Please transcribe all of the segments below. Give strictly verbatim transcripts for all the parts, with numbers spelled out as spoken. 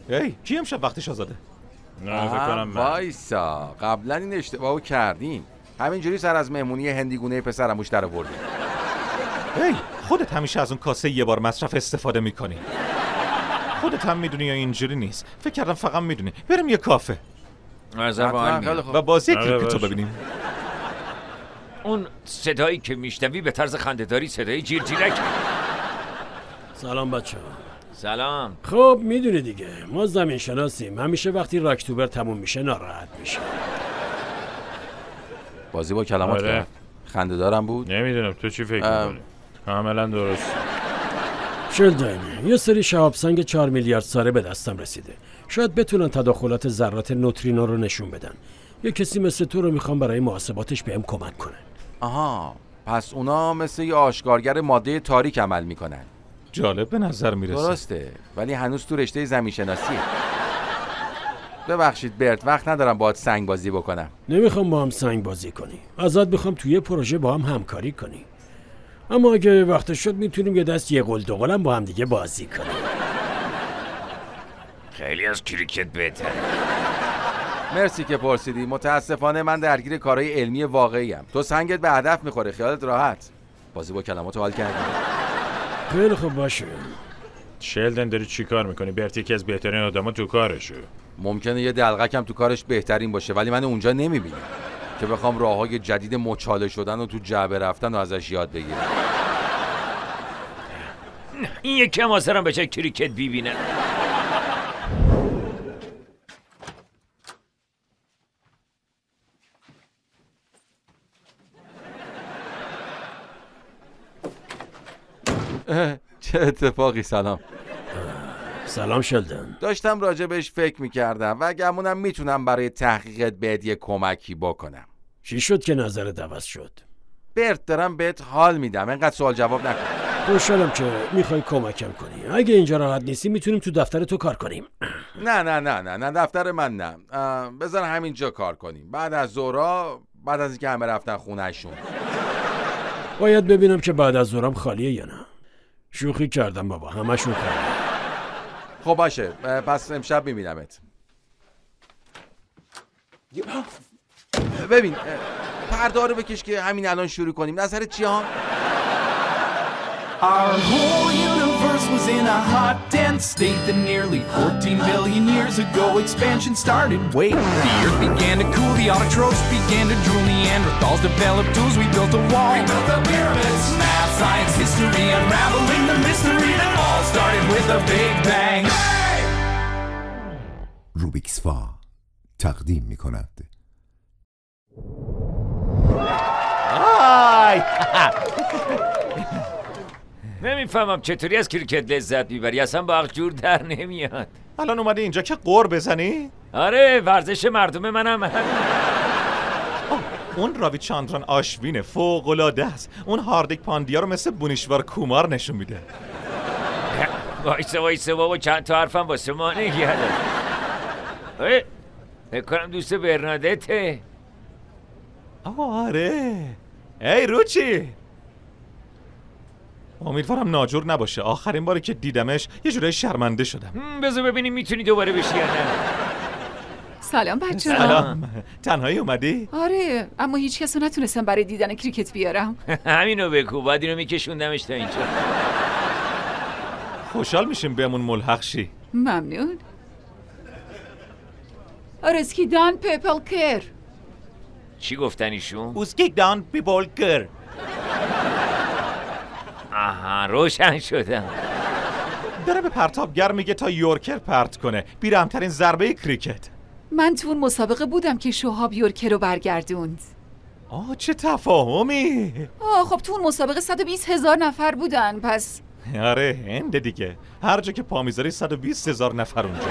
ای کی امشب وقتش آزاده؟ نه فکر کنم من. وایسا قبلا این اشتباهو کردیم. همینجوری سر از مهمونی هندیگونه پسرموش در آوردیم. ای خودت همیشه از اون کاسه یه بار مصرف استفاده میکنی. خودت هم میدونی یا اینجوری نیست؟ فکر کردم فقط میدونی. بریم یه کافه و بازی کریکتو ببینیم. اون صدایی که میشنوی به طرز خنده‌داری صدای جیر جیرک. سلام بچه ها. سلام. خب میدونی دیگه ما زمین شناسیم، همیشه وقتی راکتوبر تموم میشه ناراحت میشه. بازی با کلمات آره. کرد. خنده دارم بود. نمیدونم تو چی فکر میکنی؟ کاملا درست. شلدن یه سری شهاب سنگ چهار میلیارد ساله به دستم رسیده. شاید بتونن تداخلات ذرات نوترینو رو نشون بدن. یه کسی مثل تو رو میخوام برای محاسباتش بهم کمک کنه. آها پس اونا مثل یه آشکارگر ماده تاریک عمل میکنن. جالب به نظر میرسه. درسته ولی هنوز تو رشته زمین شناسیه. ببخشید برت وقت ندارم باهات سنگ بازی بکنم. نمیخوام با هم سنگ بازی کنی. ازت میخوام توی پروژه با هم همکاری کنی. اما اگه وقت شد میتونیم یه دست یه قل دو قلم با هم دیگه بازی کنیم. خیلی از کریکت بهتره. مرسی که پرسیدی. متاسفانه من درگیر کارهای علمی واقعی ام. تو سنگت به هدف میخوره خیالت راحت. بازی با کلمات حال کردی. خیلی خوب باشه. شلدن داری چی کار میکنی؟ برت یکی از بهترین آدما تو کارشه. ممکنه یه دلغکم تو کارش بهترین باشه ولی من اونجا نمیبینم که بخوام راههای جدید مچاله شدن و تو جعبه رفتن و ازش یاد بگیرم. این یکی هم آسرم بچه کریکت ببینن. چه اتفاقی. سلام. سلام شلدن. داشتم راجع بهش فکر میکردم و گمونم میتونم برای تحقیقت بهت یه کمکی بکنم. چی شد که نظرت عوض شد؟ برت دارم بهت حال میدم انقدر سوال جواب نکن. خوشحالم که میخوای کمکم کنی. اگه اینجا راحت نیستی میتونیم تو دفتر تو کار کنیم. نه نه نه نه نه دفتر من نه. بذار همینجا کار کنیم. بعد از ظهرا بعد از اینکه همه رفتن خونهشون. باید ببینم که بعد از ظهرم خالیه یا نه. شوخی کردم بابا همشون خالیه. خب باشه پس امشب میبینمت. ببین پرده رو بکش که همین الان شروع کنیم. نظرت چیه ها؟ Our whole universe was in a hot, dense state that nearly fourteen billion years ago expansion started. Wait, the earth began to cool, the autotrophs began to drool, Neanderthals developed tools, we built a wall. We built the pyramids. Math, science, history, unraveling the mystery that all started with a big bang. Hey! روبیکس فا تقدیم می کند. آی نمیفهمم چطوری از کریکت لذت میبری. اصلا با عقل جور در نمیاد. الان اومدی اینجا که قور بزنی؟ آره ورزش مردم منم. اون راوی چاندران آشوینه فوق‌العاده است. اون هاردیک پاندیا رو مثل بونیشوار کومار نشون میده. وایسه وایسه بابا چند تا حرفم واسه ما نگه داره. فکر کنم دوست برنادته. آره. ای روچی، امیدوارم ناجور نباشه. آخرین باری که دیدمش یه جورایی شرمنده شدم. بذار ببینیم میتونی دوباره بشی یا نه. سلام بچه. سلام. تنهایی اومدی؟ آره اما هیچ کس رو نتونستم برای دیدن کریکت بیارم. همینو بگو بعد اینو میکشوندمش تا اینجا. خوشحال میشیم بهمون ملحق شی. ممنون. ارسکیدان پیپلکر. چی گفتن ایشون؟ اوسکیدان پیپلکر. آها روشن شدم. داره به پرتابگر میگه تا یورکر پرت کنه. بیرحم‌ترین ضربه کریکت. من تو اون مسابقه بودم که شهاب یورکر رو برگردوند. آه چه تفاهمی. آه خب تو اون مسابقه صد و بیست هزار نفر بودن پس. آره هنده دیگه. هر جا که پا میذاری صد و بیست هزار نفر اونجا.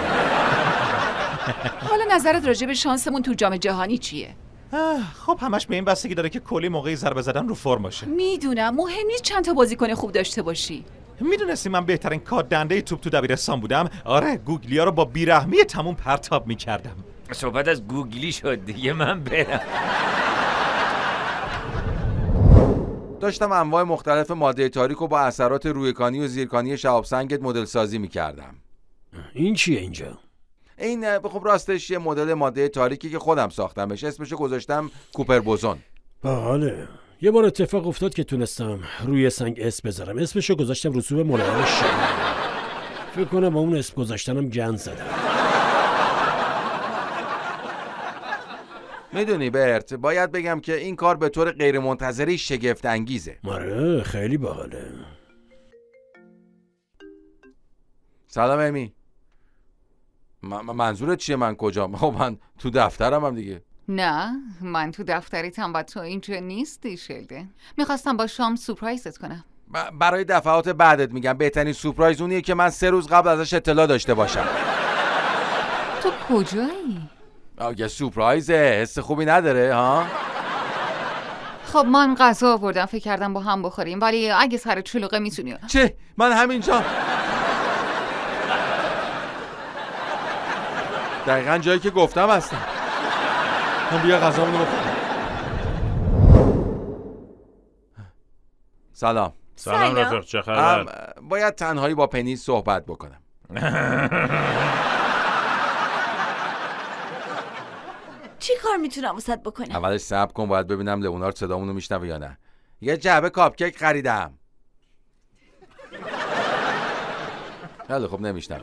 حالا نظرت راجع به شانسمون تو جام جهانی چیه؟ خب همش به این بستگی داره که کلی موقعی ضربه زدن رو فرم باشه. میدونم مهم نیست چند تا بازیکن خوب داشته باشی. میدونستی من بهترین کار دنده توپ تو دبیرستان بودم؟ آره گوگلیا رو با بیرحمی تموم پرتاب میکردم. صحبت از گوگلی شد دیگه من برم. داشتم انواع مختلف ماده تاریک رو با اثرات رویکانی و زیرکانی شهاب سنگت مدل سازی میکردم. این چیه اینجا؟ این خب راستش یه مدل ماده تاریکی که خودم ساختمش، اسمشو گذاشتم کوپر بوزون. بله یه بار اتفاق افتاد که تونستم روی سنگ اسم بذارم، اسمشو گذاشتم رسوب ملایم شمع. فکر کنم با اون اسم گذاشتنم گند زدم. میدونی برت، باید بگم که این کار به طور غیر منتظری شگفت انگیزه. آره خیلی باحاله. سلام امی. منظورت چیه من کجام؟ خب من تو دفترم هم دیگه. نه من تو دفتریتم و تو اینجا نیستی شلدن. میخواستم با شام سورپرایزت کنم. ب- برای دفعات بعدت میگم بهترین سورپرایز اونیه که من سه روز قبل ازش اطلاع داشته باشم. تو کجایی؟ آگه سورپرایزه، حس خوبی نداره ها؟ خب من غذا آوردم، فکر کردم با هم بخوریم، ولی اگه سر چلوقه میتونی. چه؟ من همینجا. دقیقا جایی که گفتم هستم. من بیا غذامونو بخورم. سلام. سلام رفیق، چه خبر؟ باید تنهایی با پنی صحبت بکنم. چی کار میتونم واسط بکنم؟ اولش صبر کن، باید ببینم لئونارد صدامونو میشنوه یا نه. یه جعبه کاپکیک خریدم. خیلی خب نمیشنوه.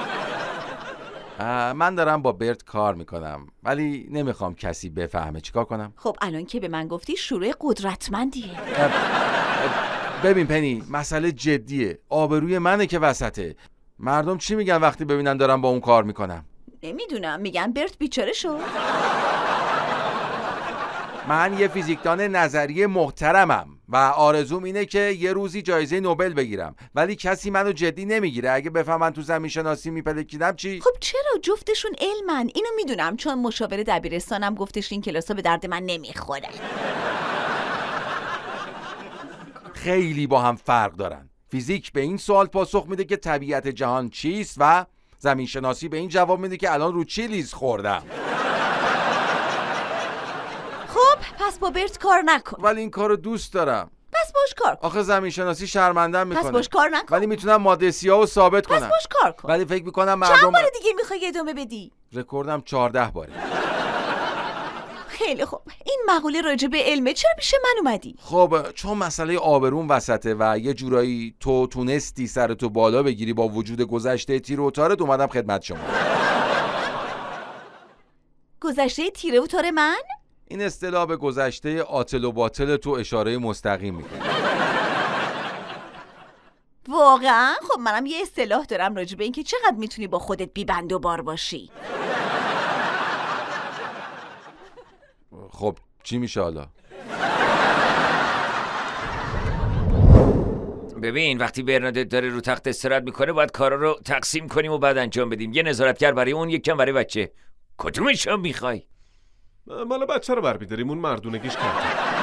من دارم با برت کار میکنم ولی نمیخوام کسی بفهمه. چیکار کنم؟ خب الان که به من گفتی شروع قدرتمندیه. ببین پنی، مسئله جدیه، آبروی منه که وسطه. مردم چی میگن وقتی ببینن دارم با اون کار میکنم؟ نمیدونم، میگن برت بیچاره شو. من یه فیزیکدان نظری محترمم و آرزوم اینه که یه روزی جایزه نوبل بگیرم، ولی کسی منو جدی نمیگیره. اگه بفهمن تو زمین شناسی میپلکیدم چی؟ خب چرا؟ جفتشون علمن. اینو میدونم چون مشاور دبیرستانم گفتش این کلاسا به درد من نمیخوره. خیلی با هم فرق دارن. فیزیک به این سوال پاسخ میده که طبیعت جهان چیست و زمین شناسی به این جواب میده که الان رو چی لیز خوردم. خب پس با برت کار نکن. ولی این کارو دوست دارم. پس باش کار کن. آخه زمین شناسی شرمنده‌ام میکنه. پس باش کار نکن. ولی میتونم ماده سیاهو ثابت کنم. پس باش کار کن. ولی فکر میکنم مردم چند بار دیگه میخوای ادامه بدی؟ رکوردم چهارده باره. خیلی خوب، این مقوله راجع به علمه، چرا پیش من اومدی؟ خب چون مسئله آبرون وسطه و یه جورایی تو تونستی سرتو بالا بگیری با وجود گذشته تیره و تارت، اومدم خدمت شما. گذشته تیره و تار من؟ این اصطلاح به گذشته عاطل و باطل تو اشاره مستقیم میکنه. واقعا؟ خب منم یه اصطلاح دارم راجع به این که چقدر میتونی با خودت بی‌بند و بار باشی. خب چی میشه حالا؟ ببین وقتی برنادت داره رو تخت استراحت میکنه باید کارا رو تقسیم کنیم و بعد انجام بدیم. یه نظارتگر برای اون، یک کم برای بچه. کدومشو میخوای؟ مال بچه رو برمیداریم، اون مردونگیش کرده.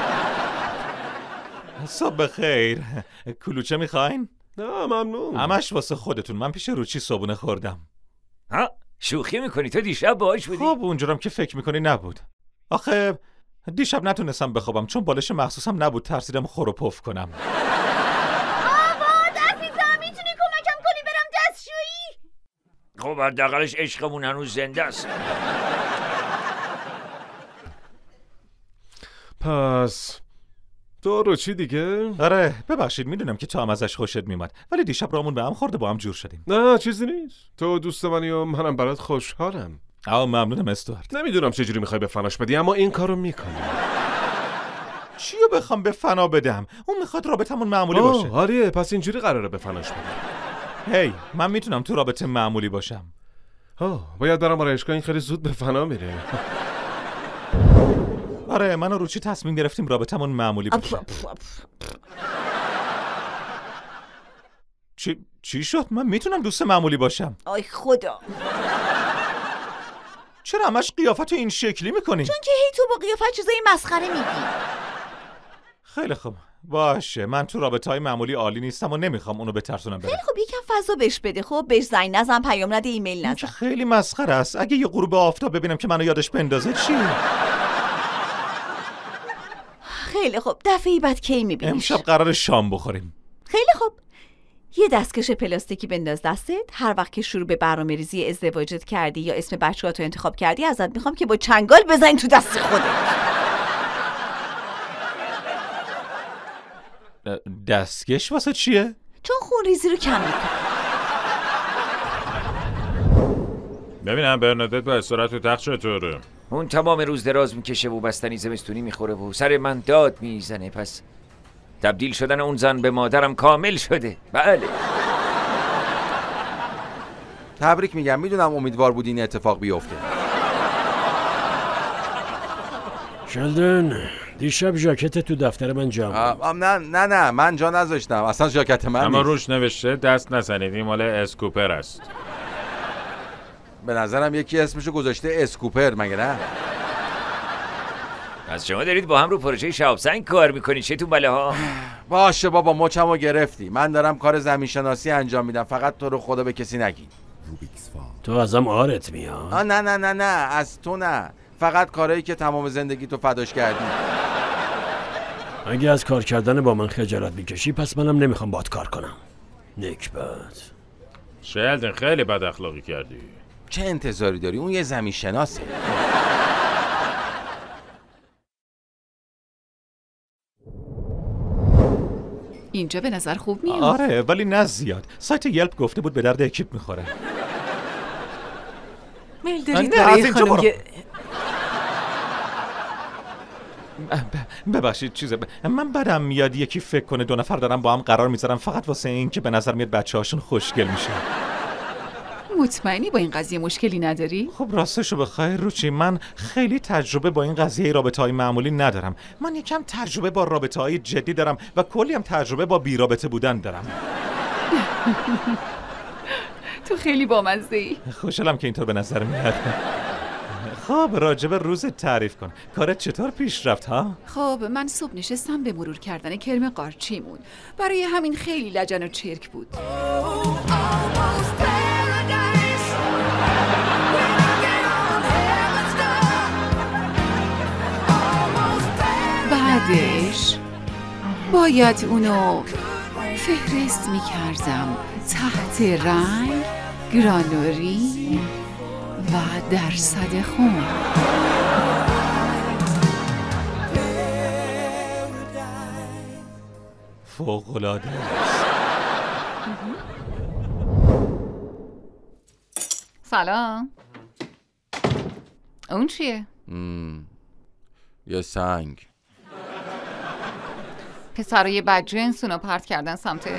صبح خیر. کلوچه میخواین؟ نه ممنون. همش واسه خودتون. من پیش روچی صبونه خوردم. ها شوخی میکنی؟ تو دیشب باهاش بودی؟ خب اونجورم که فکر میکنی نبود. آخه دیشب نتونستم بخوابم چون بالش مخصوصم نبود، ترسیدم خور و پف کنم. آبا عزیزم میتونی کمکم کنی برم دستشویی؟ خب حداقلش عشقمون هنوز زنده است. پس تو رو چی دیگه؟ آره ببخشید، میدونم که تو هم ازش خوشت میومد ولی دیشب رامون به هم خورده، با هم جور شدیم. نه چیزی نیست، تو دوست منی و منم برات خوشحالم. آه ممنونم استوارد. نمیدونم چجوری میخوای به فناش بدی اما این کارو میکنی. چیو بخوام به فنا بدم؟ اون میخواد رابطمون معمولی باشه. آره پس اینجوری قراره به فناش بدی. هی من میتونم تو رابطه معمولی باشم. ها باید برم آرایشگاه، این خیلی زود به فنا میره. آره من و روچی تصمیم گرفتیم رابطمون معمولی باشه. چی چی شد؟ من میتونم دوست معمولی باشم. آی خدا، چرا همش قیافتو این شکلی میکنی؟ چون که هی تو با قیافت چیزای مسخره میگی. خیلی خوب باشه، من تو رابطه‌های معمولی عالی نیستم و نمیخوام اونو بترسونم بره. خیلی خوب یکم فضا بهش بده. خب بهش زنگ نزن، پیام نده، ایمیل نزن. خیلی مسخره است. اگه یه غروب آفتاب ببینم که منو یادش بندازه چی؟ خیلی خوب دفعه بعد کی میبینیش؟ امشب قرار شام بخوریم. خیلی خوب یه دستکش پلاستیکی بنداز دستت. هر وقت که شروع به برنامه‌ریزی ازدواجت کردی یا اسم بچه‌هاتو انتخاب کردی، ازت میخوام که با چنگال بزنی تو دست خودت. دستکش واسه چیه؟ چون خون ریزی رو کم میکنه. ببینم برنادت با استراحت تو تخت چطوره؟ اون تمام روز دراز میکشه و بستنی زمستونی میخوره و سر من داد میزنه. پس تبدیل شدن اون زن به مادرم کامل شده. بله. تبریک میگم. میدونم امیدوار بودی این اتفاق بیفته. شلدن دیشب ژاکت تو دفتر من جا بود. نه نه نه من جا نذاشتم. اصلا ژاکت من اما نیست. روش نوشته دست نزنید، این مال اسکوپر است. به نظرم یکی اسمشو گذاشته اسکوپر، مگه نه؟ از شما دارید با هم رو پروژه شهاب سنگ کار میکنید چه تو بله ها؟ باشه بابا مچمو گرفتی. من دارم کار زمین شناسی انجام میدم. فقط تو رو خدا به کسی نگی. تو ازم آرت میاد؟ آه نه نه نه نه از تو نه. فقط کارهایی که تمام زندگی تو فداش کردی. اگه از کار کردن با من خجالت میکشی پس منم نمیخوام باهات کار کنم. نکبت. شلدن خیلی بد اخلاقی کردی. چه انتظاری داری؟ اون یه زمین شناسه. اینجا به نظر خوب میاد. آره ولی نه زیاد. سایت یلپ گفته بود به درد اکیپ میخوره. میل دارید برای خانم گ... ببخشید چیزه ب... من بدم میاد یکی فکر کنه دو نفر دارن با هم قرار میذارن فقط واسه این که به نظر میاد بچه هاشون خوشگل میشه. مطمئنی با این قضیه مشکلی نداری؟ خب راستشو بخوای روچی، من خیلی تجربه با این قضیه رابطه‌های معمولی ندارم. من یکم تجربه با رابطه‌های جدی دارم و کلی هم تجربه با بی رابطه بودن دارم. تو خیلی بامزه‌ای. خوشحالم که اینطور به نظر میاد. خب راجب روزت تعریف کن. کارت چطور پیش رفت ها؟ خب من صبح نشستم به مرور کردن کرم قارچیمون. برای همین خیلی لجن و چرک بود. بعدش باید اونو فهرست میکردم تحت رنگ، گرانوری و درصد خون. فوق‌العاده. سلام. اون چیه؟ مم. یه سنگ. پسرای بدجنس اونو پرت کردن سمته؟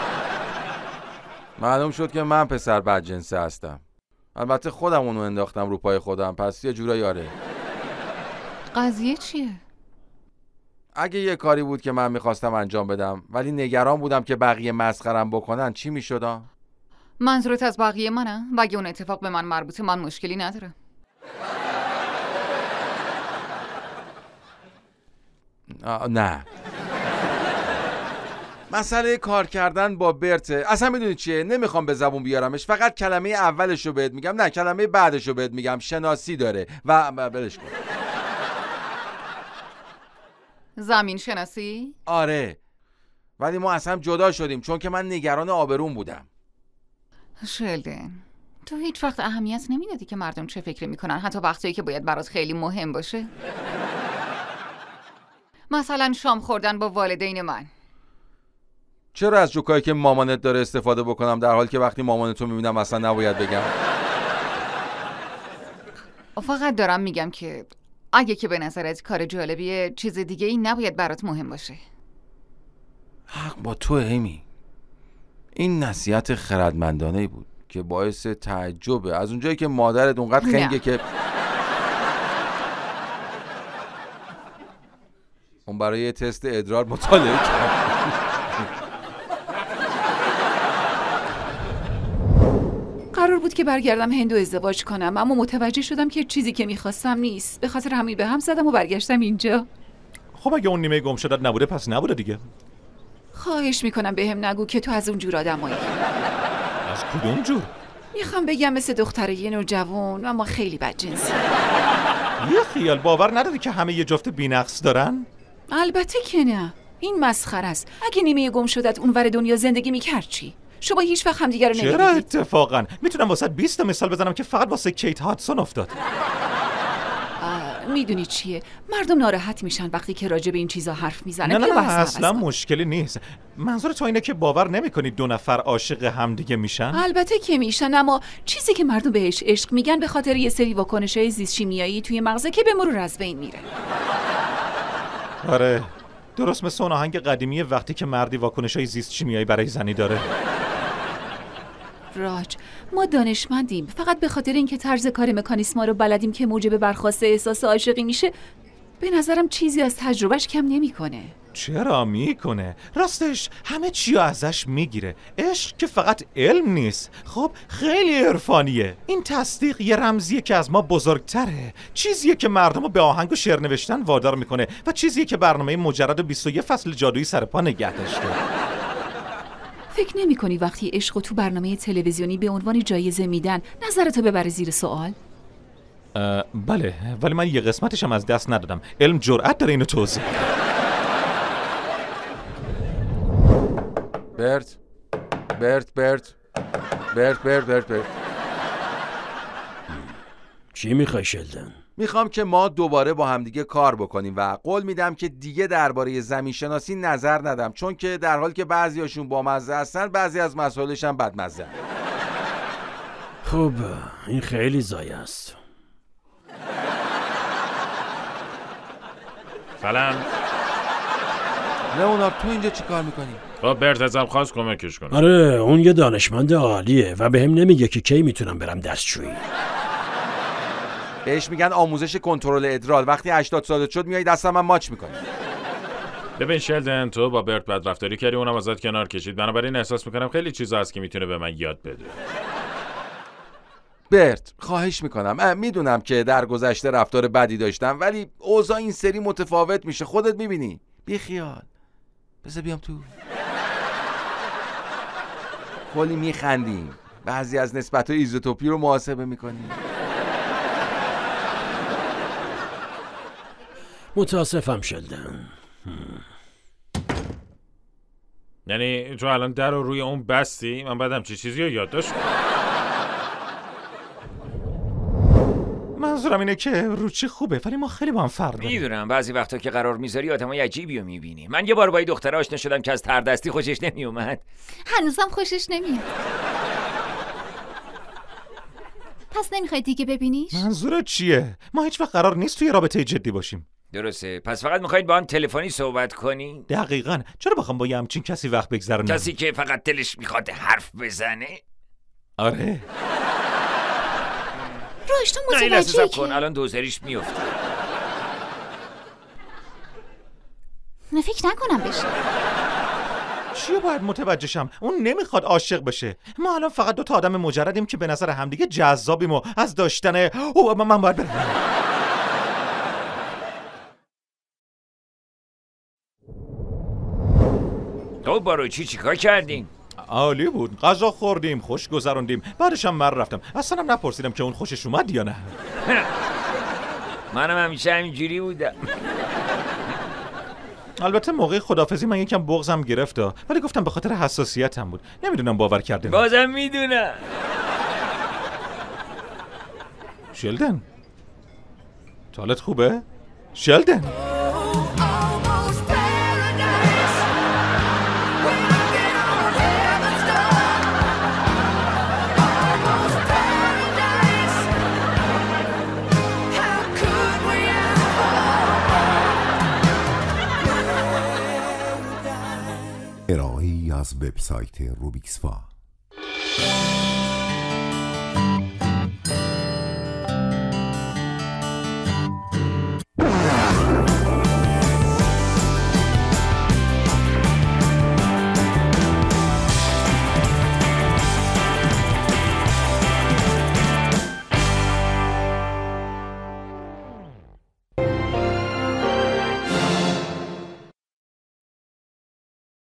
معلوم شد که من پسر بدجنسه هستم. البته خودم اونو انداختم رو پای خودم، پس یه جورایی آره. قضیه چیه؟ اگه یه کاری بود که من میخواستم انجام بدم ولی نگران بودم که بقیه مسخرم بکنن چی میشد؟ منظورت از بقیه منه؟ و اگه اون اتفاق به من مربوطه من مشکلی نداره. نه مسئله کار کردن با برت اصلا میدونی چیه؟ نمیخوام به زبون بیارمش، فقط کلمه اولش رو بهت میگم، نه کلمه بعدش رو بهت میگم. شناسی داره و بلش کن. زمین شناسی؟ آره ولی ما اصلا جدا شدیم چون که من نگران آبروم بودم. شلدن تو هیچ وقت اهمیت نمیدادی که مردم چه فکری میکنن، حتی وقتایی که باید برات خیلی مهم باشه؟ مثلا شام خوردن با والدین من. چرا از جوکایی که مامانت داره استفاده بکنم در حالی که وقتی مامانتو میبینم اصلا نباید بگم؟ فقط دارم میگم که اگه که به نظرت کار جالبیه چیز دیگه ای نباید برات مهم باشه. حق با تو ایمی. این نصیحت خردمندانه بود که باعث تعجبه از اونجایی که مادرت اونقدر خنگه که اون برای تست ادرار مطالعه کرد. قرار بود که برگردم هند و ازدواج کنم، اما متوجه شدم که چیزی که میخواستم نیست. به خاطر همین به هم زدم و برگشتم اینجا. خب اگه اون نیمه گم شدت نبوده پس نبوده دیگه. خواهش میکنم بهم نگو که تو از اون جور آدمایی. از کدوم جور؟ میخوام بگم مثل دختره یه نوجوان اما خیلی بدجنسی. یه خیال باور نداری که همه یه جفت بی‌نقص دارن؟ البته که نه. این مسخره است. اگه نیمه گم شدت اونور دنیا زندگی میکرد چی؟ شما هیچ وقت همدیگه رو نمی‌دیدید. چرا اتفاقا میتونم واسه بیست تا مثال بزنم که فقط واسه کیت هادسون افتاد. میدونی چیه؟ مردم ناراحت میشن وقتی که راجع به این چیزا حرف میزنن. نه نه, نه اصلا مشکلی نیست. منظور تو اینه که باور نمی‌کنی دو نفر عاشق همدیگه میشن؟ البته که میشن، اما چیزی که مردم بهش عشق میگن به خاطر یه سری واکنش‌های زیست شیمیایی توی مغزه که به مرور از بین میره. آره درست مثل اون آهنگ قدیمی وقتی که مردی واکنش‌های زیست شیمیایی برای زنی داره. راج، ما دانشمندیم، فقط به خاطر اینکه طرز کار مکانیسما رو بلدیم که موجب برخاست احساس عاشقی میشه، به نظرم چیزی از تجربهش کم نمیکنه. چرا میکنه؟ راستش همه چی ازش میگیره. عشق که فقط علم نیست، خب خیلی عرفانیه. این تصدیق یه رمزیه که از ما بزرگتره، چیزیه که مردم رو به آهنگ و شعر نوشتن وادار میکنه و چیزیه که برنامه مجرد بیست و یک فصل جادویی سر پا نگه داشته. فکر نمی کنی وقتی عشقو تو برنامه تلویزیونی به عنوان جایزه میدن نظرتو ببره زیر سوال؟ بله، ولی من یه قسمتشم از دست ندادم. علم جرأت داره اینو توضیح. برت برت برت برت برت برت برت چی میخوای شلدن؟ میخوام که ما دوباره با همدیگه کار بکنیم و قول میدم که دیگه درباره زمین شناسی نظر ندم، چون که در حالی که بعضیاشون بامزه هستن بعضی از مسائلش هم بدمزه. خب این خیلی زایه است. سلام. لئونارد تو اینجا چی کار میکنی؟ خب برت ازم خواست کمکش کنم. آره اون یه دانشمند عالیه و به هم نمیگه که کی میتونم برم دستشویی. بهش میگن آموزش کنترل ادرار. وقتی هشتاد سالت شد میای دستم من ماچ میکنی. ببین شلدن، تو با برت بدرفتاری کردی، اونم ازت کنار کشید، بنابراین احساس میکنم خیلی چیزا هست که میتونه به من یاد بده. برت خواهش میکنم، میدونم که در گذشته رفتار بدی داشتم، ولی اوضاع این سری متفاوت میشه، خودت میبینی. بی خیال، بذار بیام تو. کلی میخندیم، بعضی از نسبت‌های ایزوتوپی رو محاسبه میکنیم. متاسفم شلدن. یعنی تو الان در رو روی اون بستی؟ من بعدم چی چیزی رو یادداشت کنم؟ منظورم اینه که روچی خوبه، ولی ما خیلی با هم فرق داریم. میدونم بعضی وقتا که قرار میذاری آدمای عجیبی رو میبینی. من یه بار با یه دختر آشنا شدم که از تردستی خوشش نمیومد. هنوزم خوشش نمیاد. پس نمیخوای دیگه ببینیش؟ منظورت چیه؟ ما هیچ وقت قرار نیست توی رابطه جدی باشیم. درسته، پس فقط میخواید با هم تلفنی صحبت کنی؟ دقیقاً. چرا بخوام با یه همچین کسی وقت بگذرونم؟ کسی که فقط دلش میخواد حرف بزنه؟ آره. روش تو متوجهی که کن الان دوزاریش میفته. نه فکر نکنم بشه. چیه باید متوجه شم؟ اون نمیخواد عاشق بشه. ما الان فقط دو تا آدم مجردیم که به نظر همدیگه جذابیم و از داشتن او من باید برم. تو با روچی چیکار کردین؟ عالی بود، غذا خوردیم، خوش گذروندیم، بعدش هم من رفتم. اصلا هم نپرسیدم که اون خوشش اومد یا نه. منم همیشه همینجوری بودم. البته موقع خدافزی من یکم بغضم گرفت، ولی گفتم به خاطر حساسیتم بود. نمیدونم باور کردم. بازم میدونم. شلدن، حالت خوبه؟ شلدن. ارائه‌ای از وبسایت روبیکسفا.